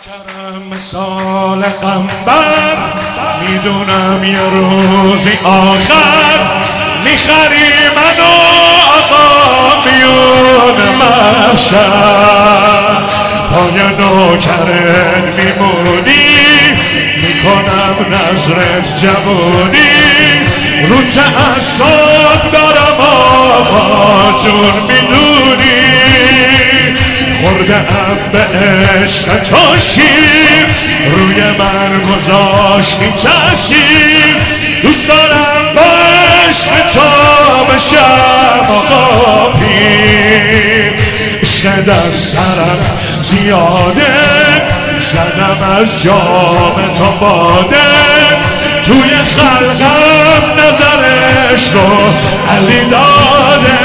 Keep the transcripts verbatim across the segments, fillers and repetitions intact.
کرم مثال قنبر، میدونم یه روزی آخر میخری منو آقا میون محشر. پای نوکرت میمونی میکنم نظرت جوونی، رو تعصب دارم آقا جون میدونی. خورده ام به عشق تو شیر، روی من گذاشتی تاثیر. دوست دارم با عشق تو بشم آقا پیر. عشق در سرم زیاده، زدم از جام تو باده. توی خلقم نظرش رو علی داده.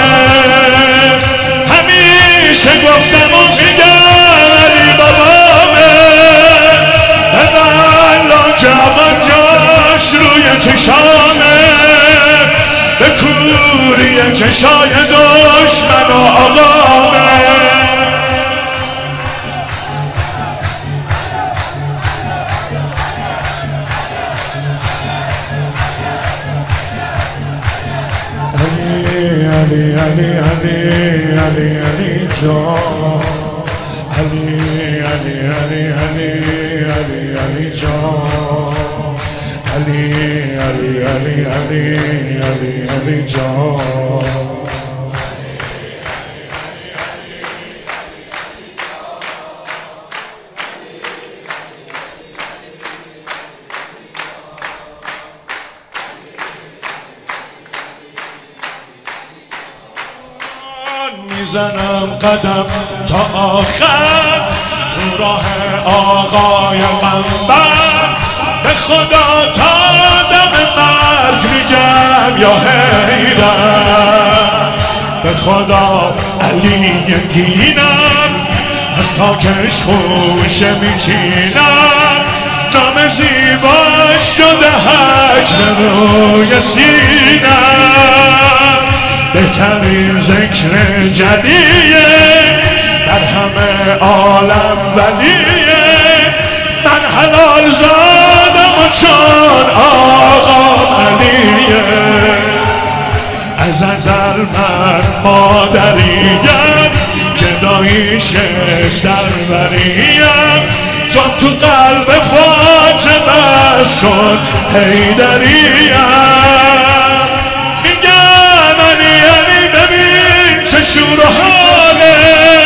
همیشه گفتم و میگم علی بابامه، به والا جوان جاش روی چشامه. به کوری چشای دشمن و آقامه. علی علی علی علی علی جان، علی علی علی علی علی علی جان، علی علی علی علی علی علی جان. میزنم قدم تا آخر تو راه آقای قنبر. به خدا تا دم مرگ میگم یا حیدر. به خدا علی یکینم، از خاکش خوشه میچینم. نام زیباش شده حجم روی سینم. بهترین ذکر جلیه در همه عالم ولیه. من حلال زادم و چون آقام علیه. از ازل من مادریم، گداییش سروریم. جان تو قلب فاطمه شد حیدریم. شور و حاله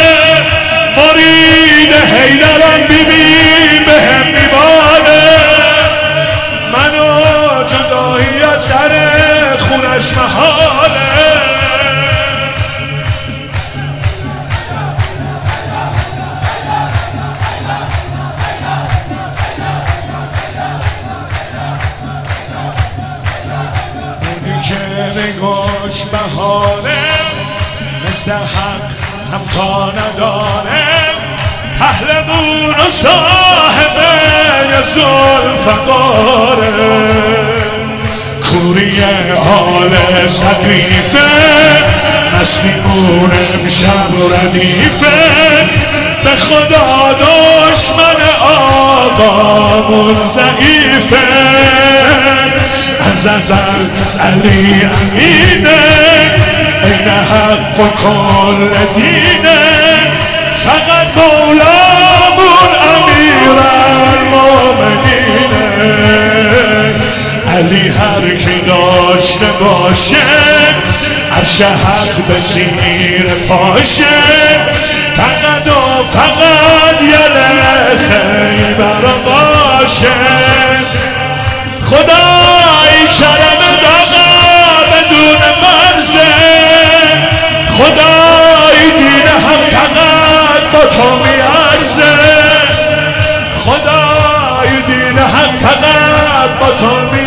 مرید حیدرم، بیبی به هم میباله. منو جدایی از در خونش محاله. اونی که نگاش بهاره، مثل حق هم تا ندانه. پهلوون و صاحب یه ذوالفقاره. کوری آل سقیفه، مسیمون امشب ردیفه. به خدا دشمن آقامون ضعیفه. از ازل علی امینه، این حق و کل دینه. فقط مولامون امیر المومنینه. علی هر کی داشته باشه، عرش حق به زیر پاشه. فقط و فقط یه خیبر باشه. خدای کرم داغا بدون مرزه. خدای دین هم فقط با تو میارزه. خدای دین هم فقط با تو میارزه.